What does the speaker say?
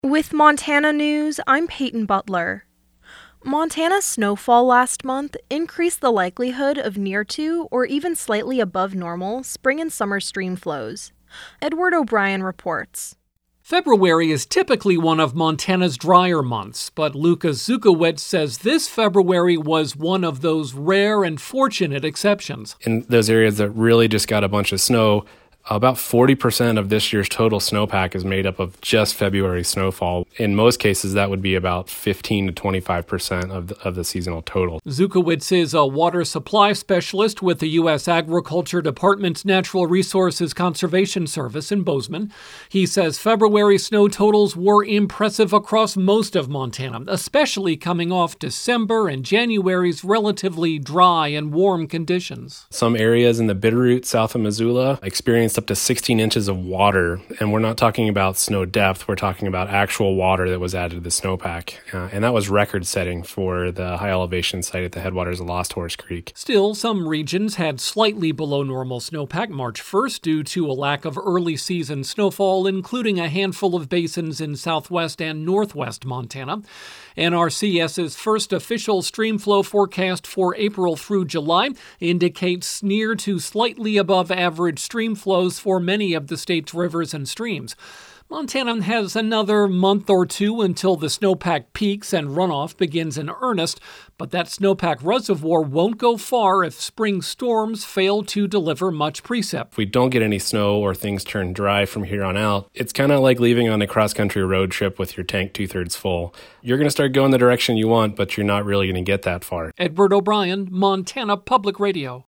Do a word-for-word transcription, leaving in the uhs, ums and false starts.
With Montana News, I'm Peyton Butler. Montana's snowfall last month increased the likelihood of near to or even slightly above normal spring and summer stream flows. Edward O'Brien reports. February is typically one of Montana's drier months, but Lucas Zukowicz says this February was one of those rare and fortunate exceptions. In those areas that really just got a bunch of snow, about forty percent of this year's total snowpack is made up of just February snowfall. In most cases, that would be about fifteen to twenty-five percent of the, of the seasonal total. Zukowicz is a water supply specialist with the U S Agriculture Department's Natural Resources Conservation Service in Bozeman. He says February snow totals were impressive across most of Montana, especially coming off December and January's relatively dry and warm conditions. Some areas in the Bitterroot south of Missoula experienced up to sixteen inches of water, and we're not talking about snow depth, we're talking about actual water that was added to the snowpack, uh, and that was record-setting for the high-elevation site at the headwaters of Lost Horse Creek. Still, some regions had slightly below normal snowpack March first due to a lack of early-season snowfall, including a handful of basins in southwest and northwest Montana. NRCS's first official streamflow forecast for April through July indicates near to slightly above average streamflows for many of the state's rivers and streams. Montana has another month or two until the snowpack peaks and runoff begins in earnest, but that snowpack reservoir won't go far if spring storms fail to deliver much precip. If we don't get any snow or things turn dry from here on out, it's kind of like leaving on a cross-country road trip with your tank two-thirds full. You're going to start going the direction you want, but you're not really going to get that far. Edward O'Brien, Montana Public Radio.